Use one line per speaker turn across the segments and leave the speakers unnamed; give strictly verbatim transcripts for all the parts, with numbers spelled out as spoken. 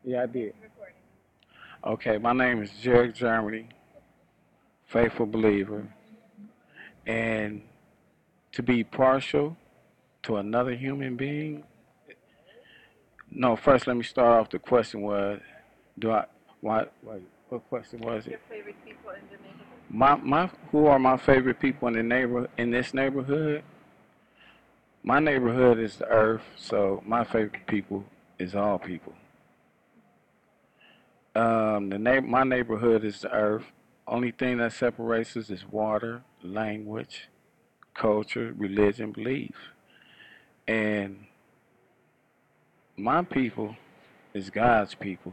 Yeah, I did. Okay, my name is Jerry Germany, faithful believer, and to be partial to another human being. No, first let me start off. The question was, do I? What? Wait, what question was it? My my. Who are my favorite people in the neighbor in this neighborhood? My neighborhood is the earth, so my favorite people is all people. Um, the neigh- my neighborhood is the earth. Only thing that separates us is water, language, culture, religion, belief. And my people is God's people,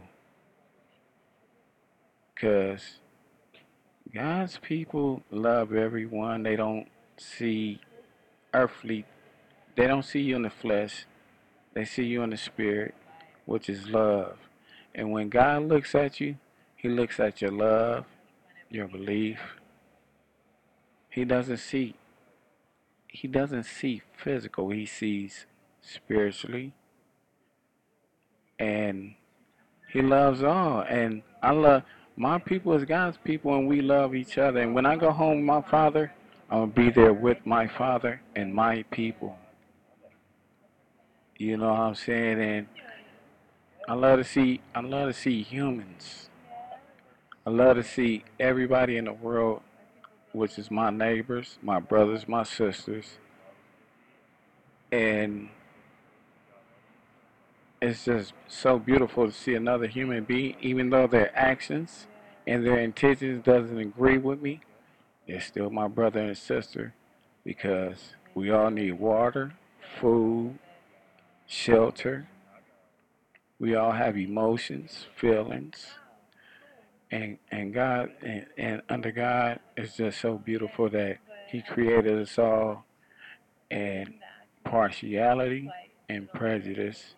because God's people love everyone. They don't see earthly, they don't see you in the flesh, they see you in the spirit, which is love. And when God looks at you, He looks at your love, your belief. He doesn't see He doesn't see physical, He sees spiritually. And He loves all. And I love my people is God's people, and we love each other. And when I go home with my father, I'm gonna be there with my father and my people. You know what I'm saying? And I love to see I love to see humans. I love to see everybody in the world, which is my neighbors, my brothers, my sisters, and it's just so beautiful to see another human being, even though their actions and their intentions doesn't agree with me. They're still my brother and sister, because we all need water, food, shelter. We all have emotions, feelings, and and God and, and under God, it's just so beautiful that He created us all, and partiality and prejudice,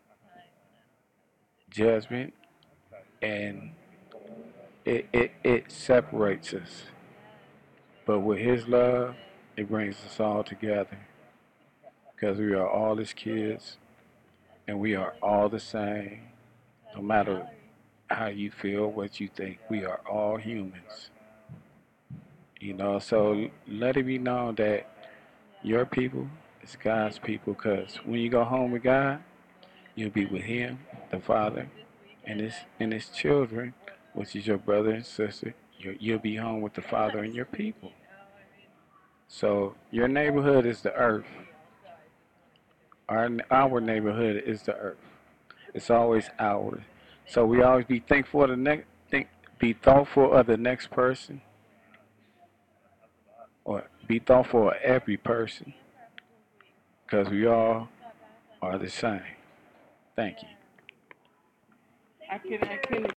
judgment, and it, it, it separates us. But with His love, it brings us all together, because we are all His kids, and we are all the same. No matter how you feel, what you think, we are all humans. You know, so let it be known that your people is God's people, because when you go home with God, you'll be with Him, the Father, and His and His children, which is your brother and sister. You you'll be home with the Father and your people. So your neighborhood is the earth. Our our neighborhood is the earth. It's always ours. So we always be thankful of the next think be thoughtful of the next person, or be thoughtful of every person, because we all are the same. Thank you.